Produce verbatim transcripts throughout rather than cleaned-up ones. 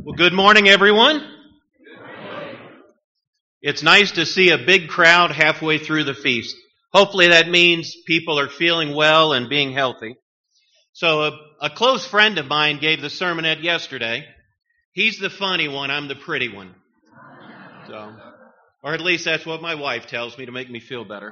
Well, good morning, everyone. It's nice to see a big crowd halfway through the feast. Hopefully that means people are feeling well and being healthy. So a, a close friend of mine gave the sermonette yesterday. He's the funny one, I'm the pretty one. So, or at least that's what my wife tells me to make me feel better.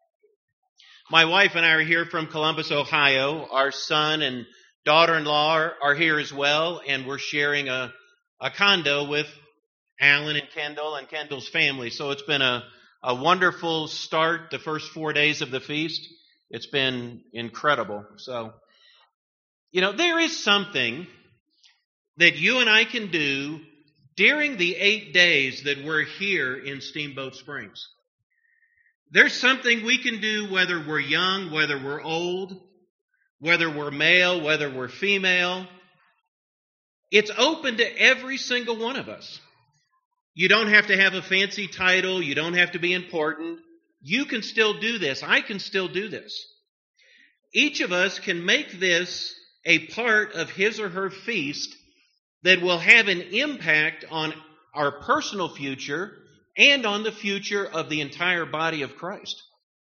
My wife and I are here from Columbus, Ohio. Our son and daughter-in-law are, are here as well, and we're sharing a, a condo with Alan and Kendall and Kendall's family. So it's been a, a wonderful start, the first four days of the feast. It's been incredible. So, you know, there is something that you and I can do during the eight days that we're here in Steamboat Springs. There's something we can do whether we're young, whether we're old, whether we're male, whether we're female. It's open to every single one of us. You don't have to have a fancy title. You don't have to be important. You can still do this. I can still do this. Each of us can make this a part of his or her feast that will have an impact on our personal future and on the future of the entire body of Christ.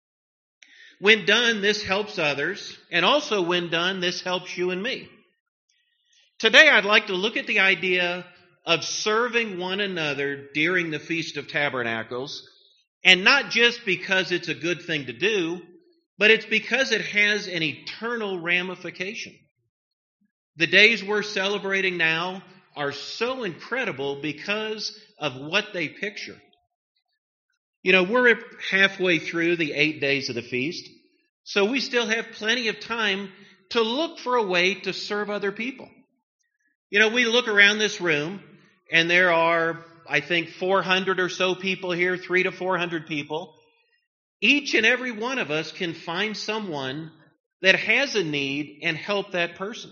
When done, this helps others, and also when done, this helps you and me. Today, I'd like to look at the idea of serving one another during the Feast of Tabernacles, and not just because it's a good thing to do, but it's because it has an eternal ramification. The days we're celebrating now are so incredible because of what they picture. You know, we're halfway through the eight days of the feast, so we still have plenty of time to look for a way to serve other people. You know, we look around this room, and there are, I think, four hundred or so people here, three to four hundred people. Each and every one of us can find someone that has a need and help that person.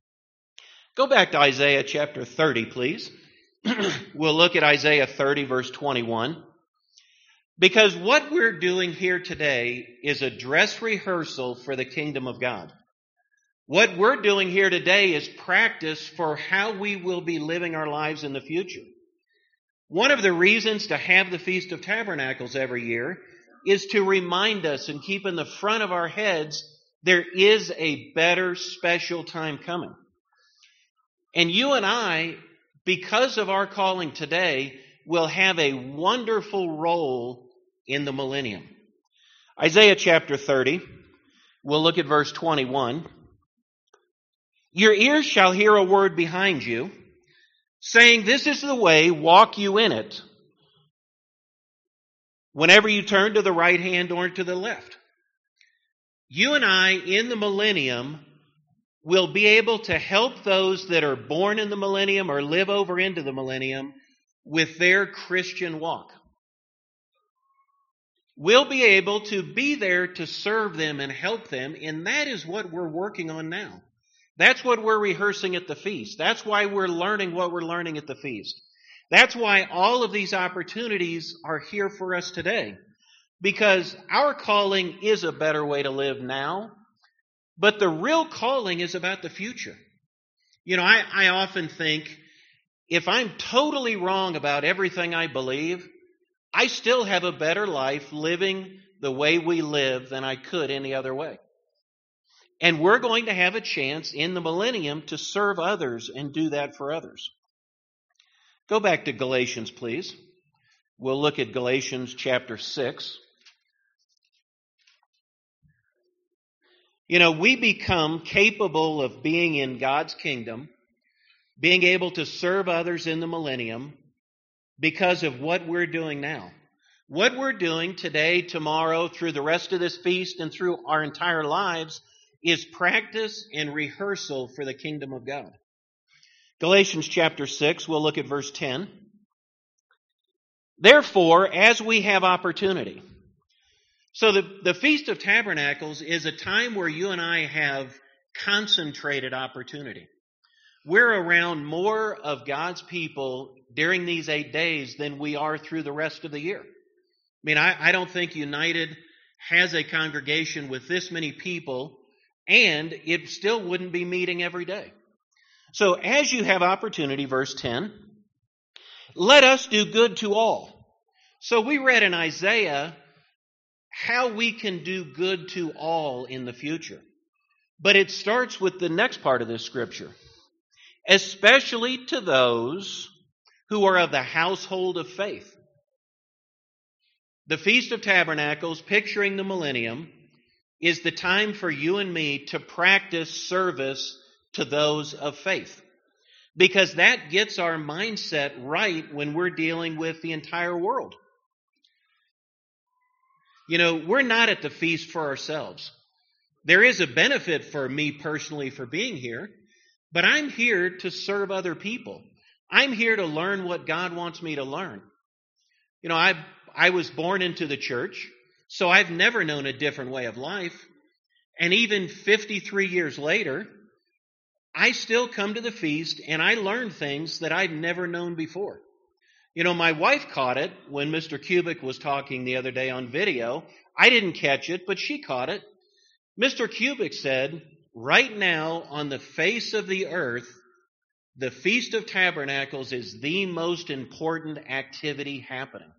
Go back to Isaiah chapter thirty, please. We'll look at Isaiah thirty, verse twenty-one. Because what we're doing here today is a dress rehearsal for the kingdom of God. What we're doing here today is practice for how we will be living our lives in the future. One of the reasons to have the Feast of Tabernacles every year is to remind us and keep in the front of our heads there is a better special time coming. And you and I, because of our calling today, will have a wonderful role in the millennium. Isaiah chapter thirty, we'll look at verse twenty-one. Your ears shall hear a word behind you, saying, this is the way, walk you in it, whenever you turn to the right hand or to the left. You and I, in the millennium, will be able to help those that are born in the millennium or live over into the millennium with their Christian walk. We'll be able to be there to serve them and help them, and that is what we're working on now. That's what we're rehearsing at the feast. That's why we're learning what we're learning at the feast. That's why all of these opportunities are here for us today. Because our calling is a better way to live now, but the real calling is about the future. You know, I, I often think, if I'm totally wrong about everything I believe, I still have a better life living the way we live than I could any other way. And we're going to have a chance in the millennium to serve others and do that for others. Go back to Galatians, please. We'll look at Galatians chapter six. You know, we become capable of being in God's kingdom, being able to serve others in the millennium because of what we're doing now. What we're doing today, tomorrow, through the rest of this feast and through our entire lives is practice and rehearsal for the kingdom of God. Galatians chapter six, we'll look at verse ten. Therefore, as we have opportunity. So the, the Feast of Tabernacles is a time where you and I have concentrated opportunity. We're around more of God's people during these eight days than we are through the rest of the year. I mean, I, I don't think United has a congregation with this many people, and it still wouldn't be meeting every day. So as you have opportunity, verse ten, Let us do good to all. So we read in Isaiah how we can do good to all in the future. But it starts with the next part of this scripture. Especially to those who are of the household of faith. The Feast of Tabernacles, picturing the millennium, is the time for you and me to practice service to those of faith. Because that gets our mindset right when we're dealing with the entire world. You know, we're not at the feast for ourselves. There is a benefit for me personally for being here, but I'm here to serve other people. I'm here to learn what God wants me to learn. You know, I I was born into the church, so I've never known a different way of life. And even fifty-three years later, I still come to the feast and I learn things that I've never known before. You know, my wife caught it when Mister Kubik was talking the other day on video. I didn't catch it, but she caught it. Mister Kubik said, right now on the face of the earth, the Feast of Tabernacles is the most important activity happening.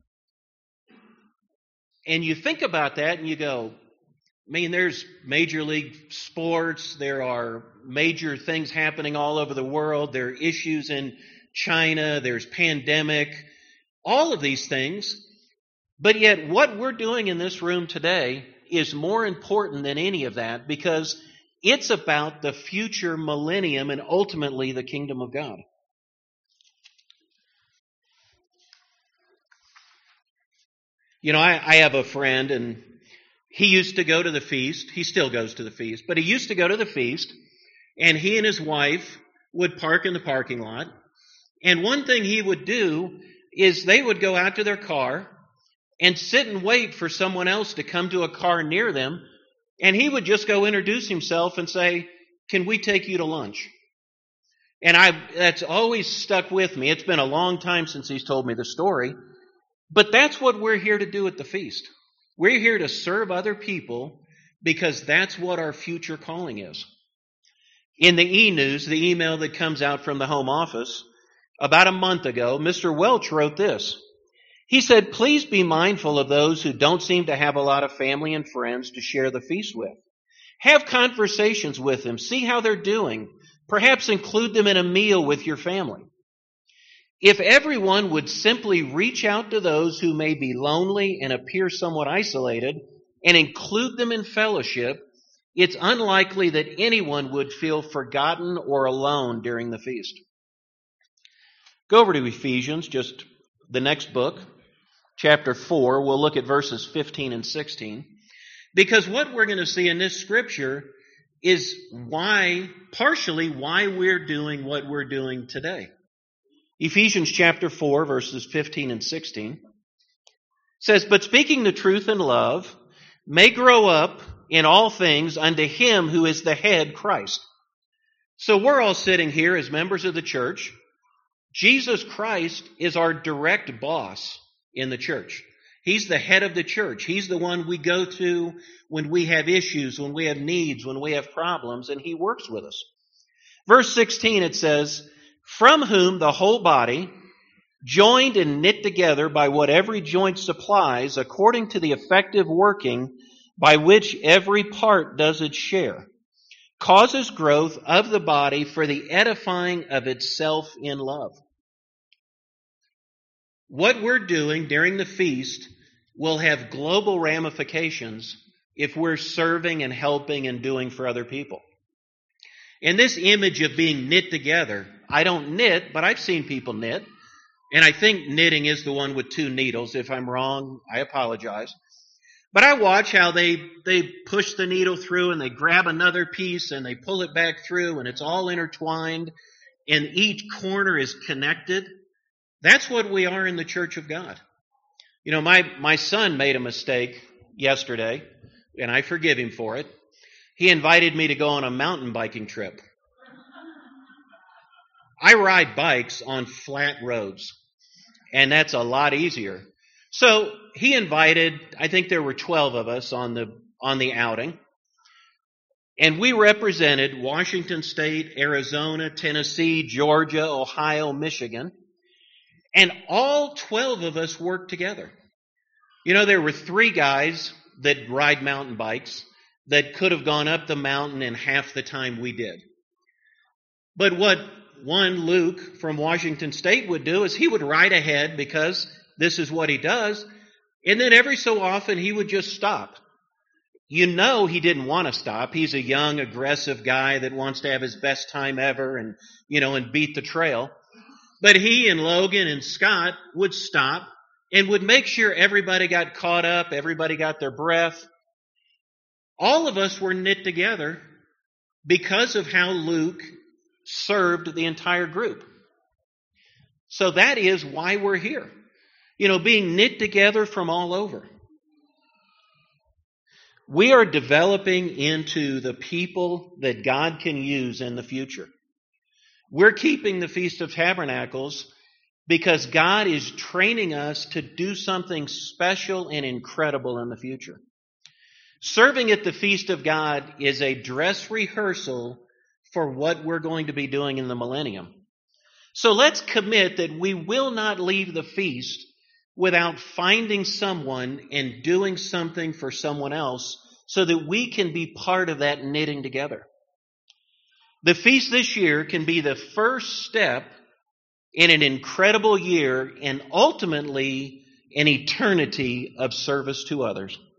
And you think about that and you go, I mean, there's major league sports, there are major things happening all over the world, there are issues in China, there's pandemic, all of these things. But yet what we're doing in this room today is more important than any of that because it's about the future millennium and ultimately the kingdom of God. You know, I, I have a friend and he used to go to the feast. He still goes to the feast, but he used to go to the feast and he and his wife would park in the parking lot. And one thing he would do is they would go out to their car and sit and wait for someone else to come to a car near them. And he would just go introduce himself and say, can we take you to lunch? And I that's always stuck with me. It's been a long time since he's told me the story. But that's what we're here to do at the feast. We're here to serve other people because that's what our future calling is. In the e-news, the email that comes out from the home office, about a month ago, Mister Welch wrote this. He said, please be mindful of those who don't seem to have a lot of family and friends to share the feast with. Have conversations with them. See how they're doing. Perhaps include them in a meal with your family. If everyone would simply reach out to those who may be lonely and appear somewhat isolated and include them in fellowship, it's unlikely that anyone would feel forgotten or alone during the feast. Go over to Ephesians, just the next book, chapter four. We'll look at verses fifteen and sixteen. Because what we're going to see in this scripture is why, partially why we're doing what we're doing today. Ephesians chapter four, verses fifteen and sixteen says, but speaking the truth in love, may grow up in all things unto him who is the head, Christ. So we're all sitting here as members of the church. Jesus Christ is our direct boss in the church. He's the head of the church. He's the one we go to when we have issues, when we have needs, when we have problems, and he works with us. Verse sixteen, it says, from whom the whole body, joined and knit together by what every joint supplies, according to the effective working by which every part does its share, causes growth of the body for the edifying of itself in love. What we're doing during the feast will have global ramifications if we're serving and helping and doing for other people. And this image of being knit together, I don't knit, but I've seen people knit. And I think knitting is the one with two needles. If I'm wrong, I apologize. But I watch how they, they push the needle through and they grab another piece and they pull it back through and it's all intertwined and each corner is connected. That's what we are in the church of God. You know, my, my son made a mistake yesterday and I forgive him for it. He invited me to go on a mountain biking trip. I ride bikes on flat roads, and that's a lot easier. So he invited, I think there were twelve of us on the on the outing, and we represented Washington State, Arizona, Tennessee, Georgia, Ohio, Michigan. And all twelve of us worked together. You know, there were three guys that ride mountain bikes that could have gone up the mountain in half the time we did. But what one, Luke from Washington State, would do is he would ride ahead because this is what he does. And then every so often he would just stop. You know he didn't want to stop. He's a young, aggressive guy that wants to have his best time ever and, you know, and beat the trail. But he and Logan and Scott would stop and would make sure everybody got caught up, everybody got their breath. All of us were knit together because of how Luke served the entire group. So that is why we're here. You know, being knit together from all over. We are developing into the people that God can use in the future. We're keeping the Feast of Tabernacles because God is training us to do something special and incredible in the future. Serving at the Feast of God is a dress rehearsal for what we're going to be doing in the millennium. So let's commit that we will not leave the feast without finding someone and doing something for someone else so that we can be part of that knitting together. The feast this year can be the first step in an incredible year and ultimately an eternity of service to others.